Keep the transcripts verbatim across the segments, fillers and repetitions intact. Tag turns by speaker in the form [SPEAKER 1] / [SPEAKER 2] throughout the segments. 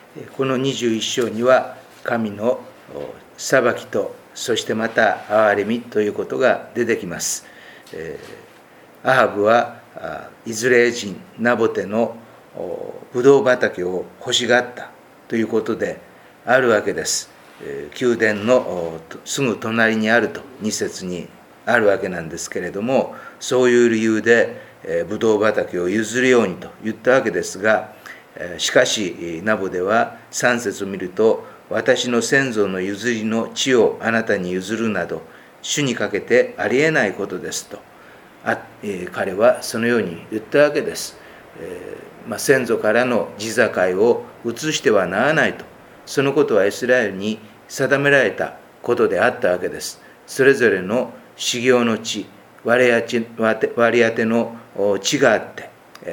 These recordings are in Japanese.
[SPEAKER 1] このにじゅういっ章には神の裁きと、そしてまた憐れみということが出てきます。アハブはイズレエ人ナボテのブドウ畑を欲しがったということであるわけです。宮殿のすぐ隣にあるとに節にあるわけなんですけれども、そういう理由でブドウ畑を譲るようにと言ったわけですが、しかしナボテはさん節を見ると、私の先祖の譲りの地をあなたに譲るなど主にかけてありえないことですと、あ、えー、彼はそのように言ったわけです。えーまあ、先祖からの地境を移してはならないと、そのことはイスラエルに定められたことであったわけです。それぞれの修行の地、割り当ての地があって、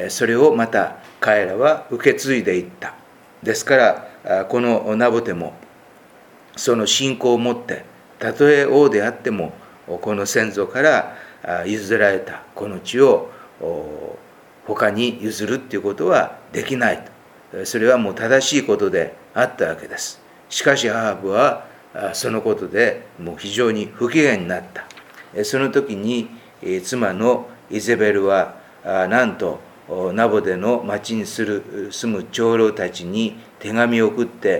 [SPEAKER 1] それをまた彼らは受け継いでいった。ですからこのナボテもその信仰を持って、たとえ王であってもこの先祖から譲られたこの地を他に譲るっていうことはできないと。それはもう正しいことであったわけです。しかしアハブはそのことでもう非常に不機嫌になった。その時に妻のイゼベルはなんとナボテの町に住む長老たちに手紙を送って、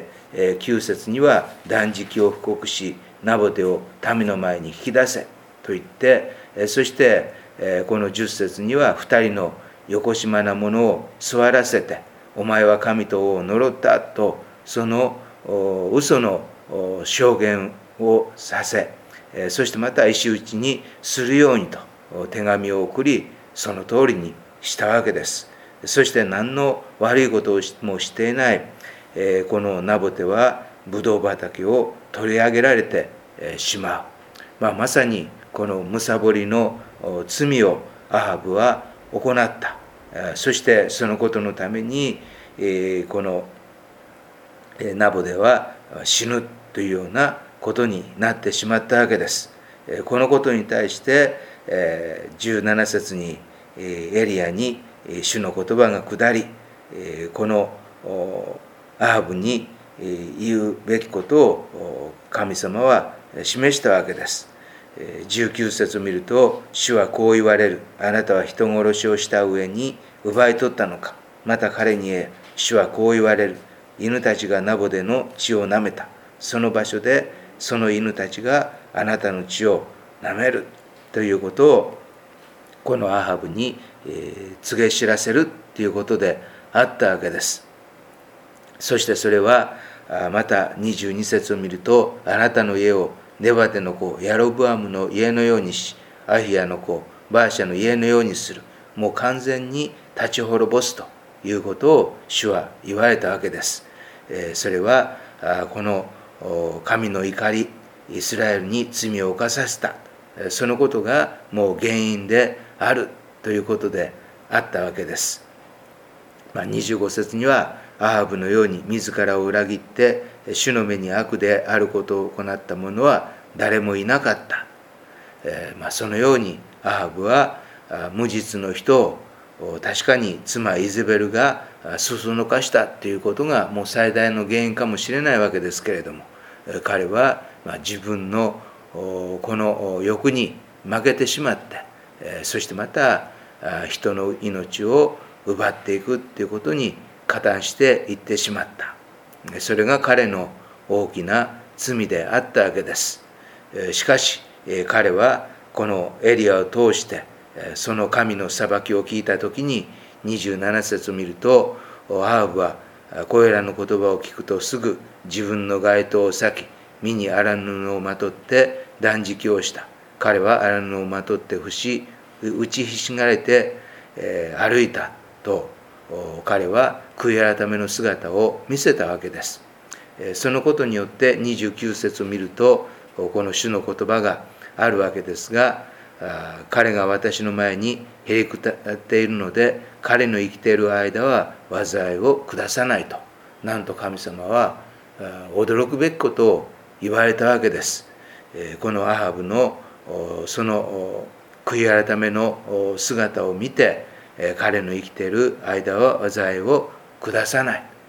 [SPEAKER 1] きゅう節には断食を布告し、ナボテを民の前に引き出せと言って、そしてこのじゅっ節にはふたりのよこしまなものを座らせて、お前は神と王を呪ったと、その嘘の証言をさせ、そしてまた石打ちにするようにと手紙を送り、その通りにしたわけです。そして何の悪いことをもしていないこのナボテはブドウ畑を取り上げられてしまう。まあ、まさにこのむさぼりの罪をアハブは行った。そしてそのことのためにこのナボテは死ぬというようなことになってしまったわけです。このことに対してじゅうなな節にエリアに主の言葉が下り、このアハブに言うべきことを神様は示したわけです。じゅうきゅう節を見ると、主はこう言われる。あなたは人殺しをした上に奪い取ったのか。また彼に言え、主はこう言われる。犬たちがナボテの血を舐めた。その場所でその犬たちがあなたの血を舐めるということをこのアハブに告げ知らせるということであったわけです。そしてそれはまたにじゅうに節を見ると、あなたの家をネバテの子ヤロブアムの家のようにし、アヒヤの子バーシャの家のようにする。もう完全に立ち滅ぼすということを主は言われたわけです。それはこの神の怒り、イスラエルに罪を犯させた、そのことがもう原因であるということであったわけです。まあ、にじゅうご節には、アハブのように自らを裏切って主の目に悪であることを行った者は誰もいなかった。えーまあ、そのようにアハブは無実の人を確かに妻イゼベルがそそのかしたということがもう最大の原因かもしれないわけですけれども、彼は自分のこの欲に負けてしまって、そしてまた人の命を奪っていくということに加担していってしまった。それが彼の大きな罪であったわけです。しかし彼はこのエリアを通してその神の裁きを聞いたときに、にじゅうなな節を見ると、アハブはこれらの言葉を聞くとすぐ自分の街灯を裂き、身に荒布をまとって断食をした。彼は荒布をまとって伏し打ちひしがれて歩いたと、彼は悔い改めの姿を見せたわけです。そのことによってにじゅうきゅう節を見ると、この主の言葉があるわけですが、彼が私の前にへりくだっているので、彼の生きている間は災いを下さないと、なんと神様は驚くべきことを言われたわけです。このアハブのその悔い改めの姿を見て、彼の生きている間は災いを下さない。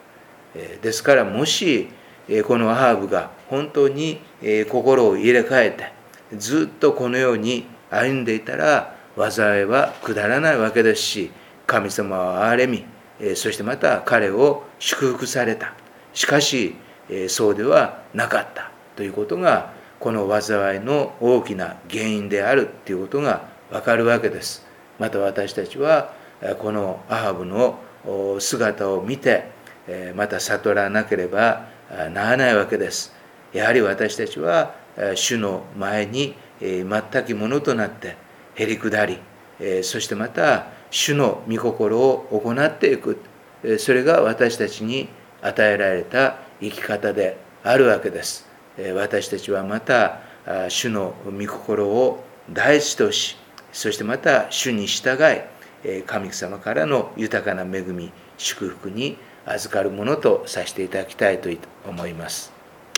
[SPEAKER 1] ですからもしこのアハブが本当に心を入れ替えてずっとこのように歩んでいたら災いは下らないわけですし、神様は憐れみ、そしてまた彼を祝福された。しかしそうではなかったということがこの災いの大きな原因であるということがわかるわけです。また私たちはこのアハブの姿を見てまた悟らなければならないわけです。やはり私たちは主の前に全くものとなってへり下り、そしてまた主の御心を行っていく、それが私たちに与えられた生き方であるわけです。私たちはまた主の御心を第一とし、そしてまた主に従い神様からの豊かな恵み祝福に預かるものとさせていただきたいと思います。